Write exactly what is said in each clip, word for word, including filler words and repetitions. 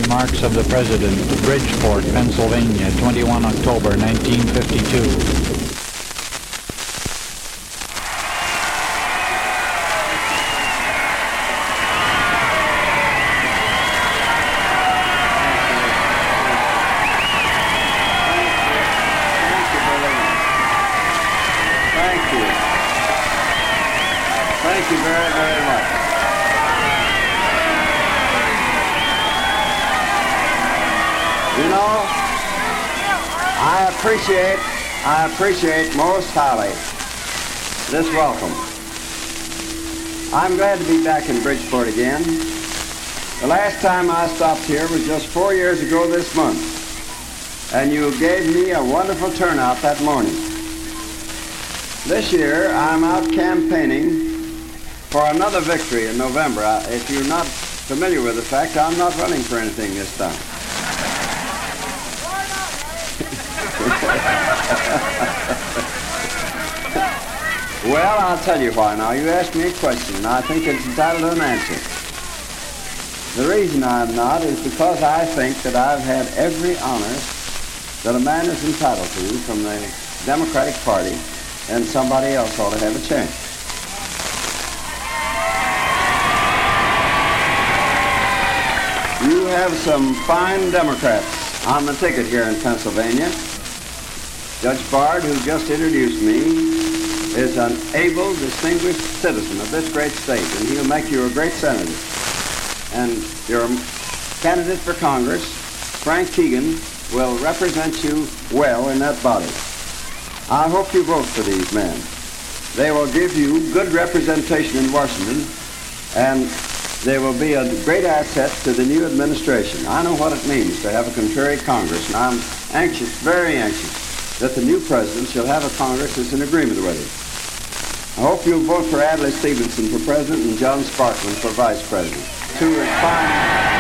Remarks of the President, Bridgeport, Pennsylvania, twenty-first of October, nineteen fifty-two. Thank you very, very much. You know, I appreciate, I appreciate most highly this welcome. I'm glad to be back in Bridgeport again. The last time I stopped here was just four years ago this month, and you gave me a wonderful turnout that morning. This year, I'm out campaigning for another victory in November. I, if you're not familiar with the fact, I'm not running for anything this time. Well, I'll tell you why now. You asked me a question, and I think it's entitled to an answer. The reason I'm not is because I think that I've had every honor that a man is entitled to from the Democratic Party, and somebody else ought to have a chance. You have some fine Democrats on the ticket here in Pennsylvania. Judge Bard, who just introduced me, is an able, distinguished citizen of this great state, and he'll make you a great senator. And your candidate for Congress, Frank Keegan, will represent you well in that body. I hope you vote for these men. They will give you good representation in Washington, and they will be a great asset to the new administration. I know what it means to have a contrary Congress, and I'm anxious, very anxious, that the new president shall have a Congress that's in agreement with it. I hope you'll vote for Adlai Stevenson for president and John Sparkman for vice president. Two as fine.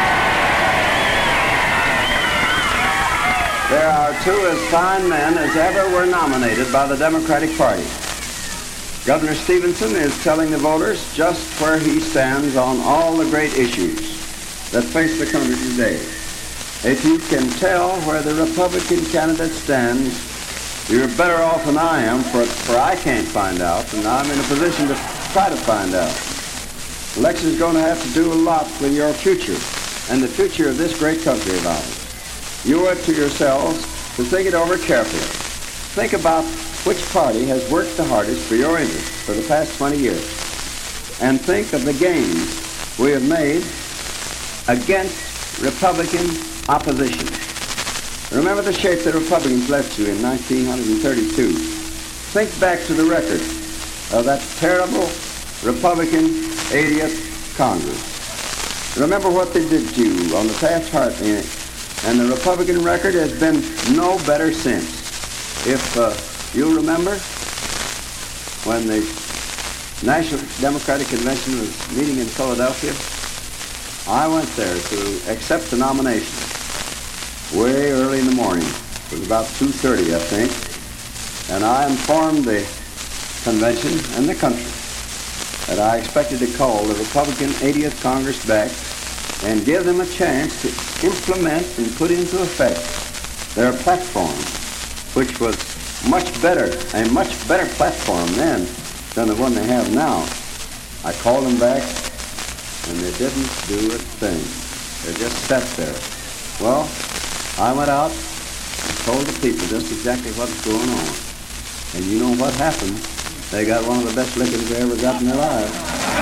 There are two as fine men as ever were nominated by the Democratic Party. Governor Stevenson is telling the voters just where he stands on all the great issues that face the country today. If you can tell where the Republican candidate stands, you're better off than I am, for, for I can't find out, and I'm in a position to try to find out. The election's going to have to do a lot with your future and the future of this great country of ours. You owe it to yourselves to think it over carefully. Think about which party has worked the hardest for your interests for the past twenty years. And think of the gains we have made against Republican opposition. Remember the shape the Republicans left you in nineteen thirty-two. Think back to the record of that terrible Republican eightieth Congress. Remember what they did to you on the Taft-Hartley, and the Republican record has been no better since. If uh, you remember when the National Democratic Convention was meeting in Philadelphia, I went there to accept the nomination way early in the morning. It was about two thirty, I think, and I informed the convention and the country that I expected to call the Republican eightieth Congress back and give them a chance to implement and put into effect their platform, which was much better, a much better platform then than the one they have now. I called them back, and they didn't do a thing. They just sat there. Well, I went out and told the people just exactly what was going on. And you know what happened? They got one of the best lickings they ever got in their lives.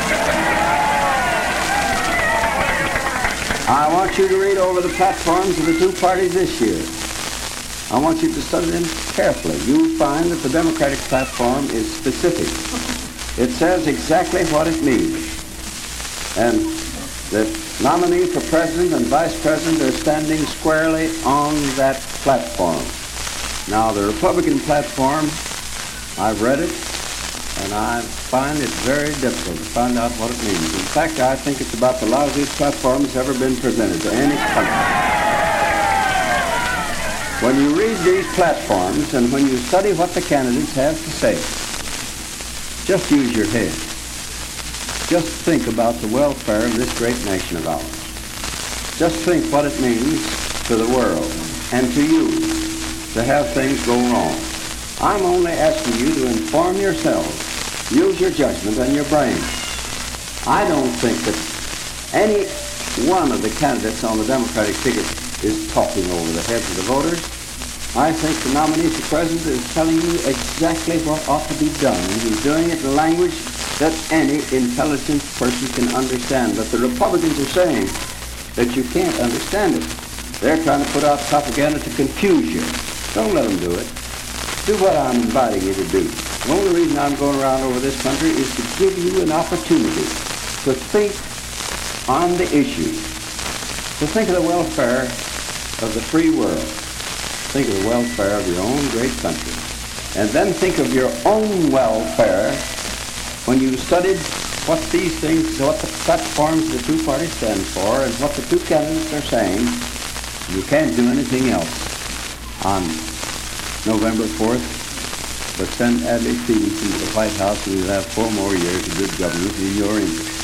I want you to read over the platforms of the two parties this year. I want you to study them carefully. You'll find that the Democratic platform is specific. It says exactly what it means. And the nominee for president and vice president are standing squarely on that platform. Now, the Republican platform, I've read it, and I find it very difficult to find out what it means. In fact, I think it's about the lousiest platform that's ever been presented to any country. When you read these platforms and when you study what the candidates have to say, just use your head. Just think about the welfare of this great nation of ours. Just think what it means to the world and to you to have things go wrong. I'm only asking you to inform yourselves. Use your judgment and your brain. I don't think that any one of the candidates on the Democratic ticket is talking over the heads of the voters. I think the nominee for president is telling you exactly what ought to be done, and he's doing it in language that any intelligent person can understand. But the Republicans are saying that you can't understand it. They're trying to put out propaganda to confuse you. Don't let them do it. Do what I'm inviting you to do. The only reason I'm going around over this country is to give you an opportunity to think on the issues, to think of the welfare of the free world, think of the welfare of your own great country, and then think of your own welfare when you studied what these things, what the platforms of the two parties stand for, and what the two candidates are saying. You can't do anything else on November fourth, but send Adlai Stevenson to the White House, and you'll have four more years of good government in your interest.